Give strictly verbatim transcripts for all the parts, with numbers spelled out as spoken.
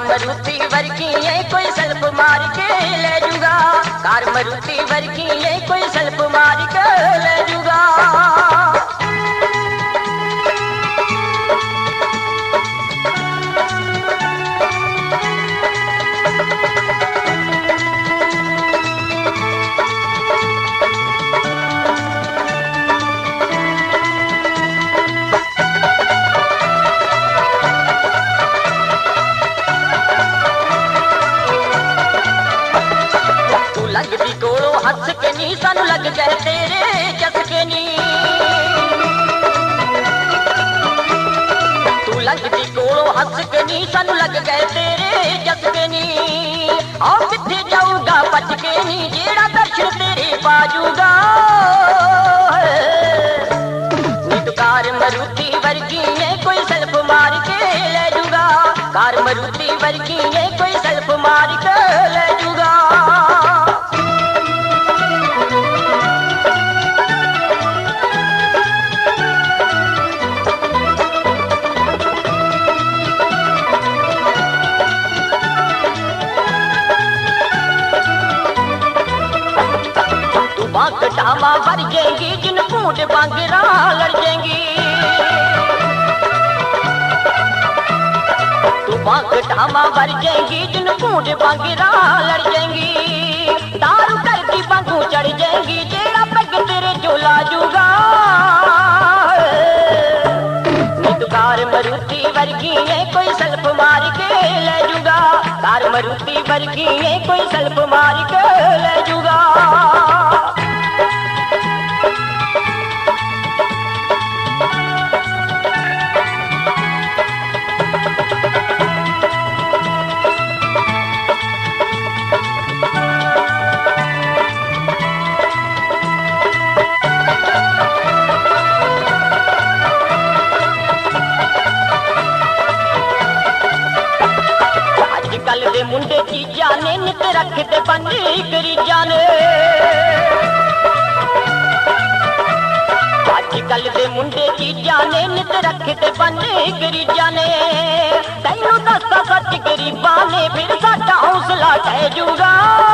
मारुति वर्गी है कोई सल्फ मार के ले जूगा, कार मारुति वर्गी है कोई सल्फ मार के ले जूगा। लगदी कोलो हंस के नी सानू लग गए तेरे चसके नी, तू लगदी कोलो हंस के नी सानू लग गए तेरे चसके नी। आओ किथे जाऊगा बच के नी जेड़ा दर्शन तेरे पाजूगा। नी तू कार मारुति वर्गी है कोई सल्फ मार के ले जूगा, कार मारुति वर्गी है कोई सल्फ मार के ले जूगा। टामा भर जाएंगी जिन पूट बांगरा लड़ जाएंगी, तू बांग टामा भर जाएंगी जिन पूट बांगरा लड़ जाएंगी। दारू करके बांगू चढ़ जाएंगी जेड़ा पैग तेरे झोला जूगा। नी तू कार मारुति वर्गी है कोई सल्फ मार के ले जूगा, कार मारुति वर्गी है कोई सल्फ मार के ले जूगा। कल दे मुंडे चीजा ने नित रखते बंदी करी जाने, अजकल दे मुंडे चीजा ने नित रखते बंदी करी जाने। तैनू दस्ता सच गरीबा ने फिर साडा हौसला कह जूगा।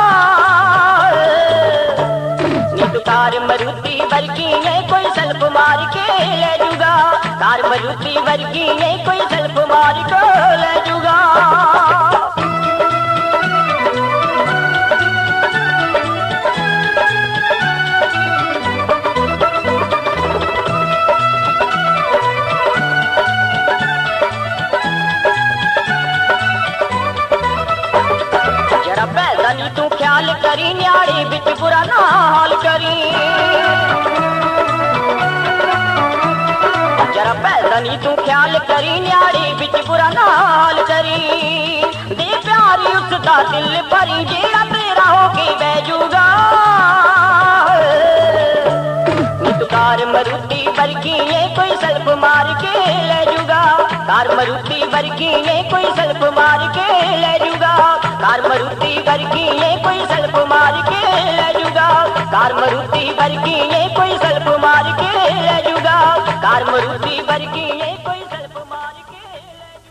नी तू कार मारुति वर्गी है कोई सल्फ मार के ले जूगा, कार मारुति वर्गी है कोई सल्फ मार के ले जूगा। पैदल तू ख्याल करी न्याड़ी बिच बुरा ना हाल करी, जरा पैदल तू ख्याल करी न्याड़ी बिच बुरा ना हाल करी। दे प्यारी उसदा दिल भरी जेड़ा तेरा होके बैजूगा। नी तू कार मारुति वर्गी है कोई सल्फ मार के ले जूगा, कार मारुति वर्गी है कोई सल्फ मार के ले जूगा, कार मारुति वर्गी है कोई सल्फ मार के ले जूगा, कार मारुति वर्गी है कोई सल्फ मार के ले जूगा, कार मारुति वर्गी है।